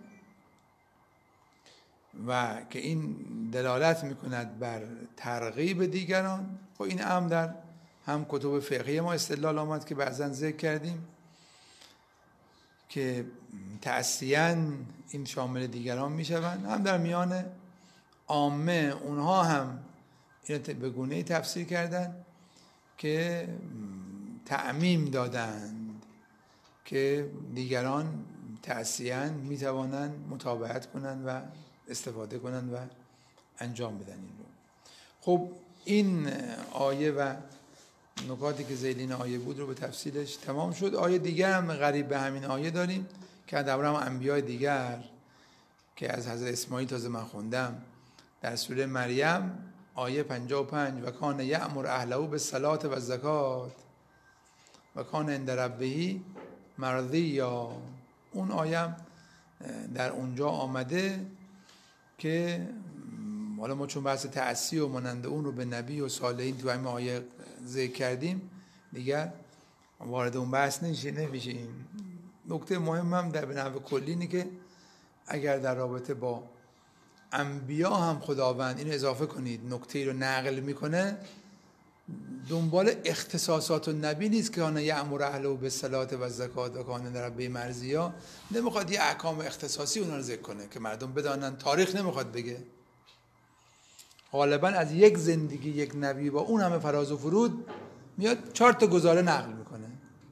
و که این دلالت میکند بر ترغیب دیگران. خب این هم در هم کتب فقهی ما استدلال آمد که بعضا ذکر کردیم که تأسیاً این شامل دیگران میشوند، هم در میان عامه اونها هم این به گونه‌ای تفسیر کردن که تعمیم دادند که دیگران تأسیاً میتوانند متابعت کنند و استفاده کنند و انجام بدن این رو. خب این آیه و نکاتی که ذیل این آیه بود رو به تفصیلش تمام شد. آیه دیگر هم قریب به همین آیه داریم که در هم انبیاء دیگر که از حضرت اسماعیل تازه من خوندم در سوره مریم آیه پنجاه و پنج و کان یأمر اهله بالصلاة و الزکات و کان عند ربه مرضیا. اون آیه در اونجا آمده که حالا ما چون بحث تأسی و مانند اون رو به نبی و صالحین تو همین آیه ذکر کردیم دیگر وارد اون بحث نمیشیم. نکته مهم هم در به نحو کلی اینه که اگر در رابطه با انبیا هم خداوند اینو اضافه کنید نکته رو نقل میکنه، دنبال اختصاصات و نبی نیست که آن یأمر اهله بالصلاة و الزکات و کان عند ربه مرضیا. نمیخواد یه احکام اختصاصی اونا رو ذکر کنه که مردم بدانن، تاریخ نمیخواد بگه. غالبا از یک زندگی یک نبی با اون همه فراز و فرود میاد چهار تا گزاره نقل میکنه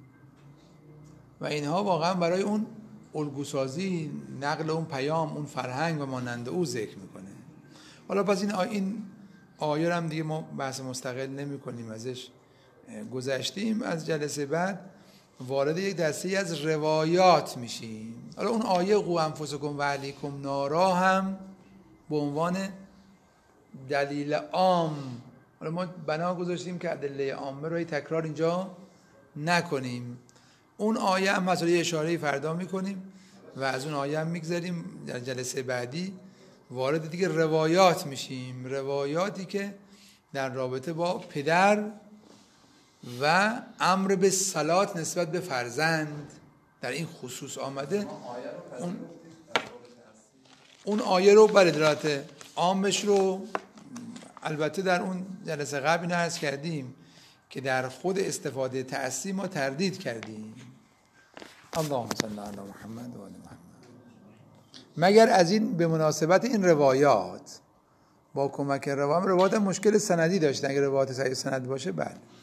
و اینها واقعا برای اون الگوسازی نقل اون پیام، اون فرهنگ و مانند او ذکر میکنه. حالا پس این آیه این آیه رو هم دیگه ما بحث مستقل نمی کنیم ازش، گذشتیم. از جلسه بعد وارد یک دسته از روایات میشیم. حالا اون آیه قو انفسکم و اهلیکم نارا هم به عنوان دلیل عام، حالا ما بنا گذاشتیم که ادله عامه رو تکرار اینجا نکنیم. اون آیه هم مثلا اشاره فردا میکنیم و از اون آیه هم میگذاریم. در جلسه بعدی وارد دیگه روایات میشیم، روایاتی که در رابطه با پدر و امر به صلات نسبت به فرزند در این خصوص آمده. اون اون آیه رو بله دلالت عامش رو البته در اون جلسه قبل اینو عرض کردیم که در خود استفاده تأسی ما تردید کردیم. اللهم صل علی محمد و آل محمد. مگر از این به مناسبت این روایات با کمک روایات روایات مشکل سندی داشتن، اگر روایات صحیح سند باشه بله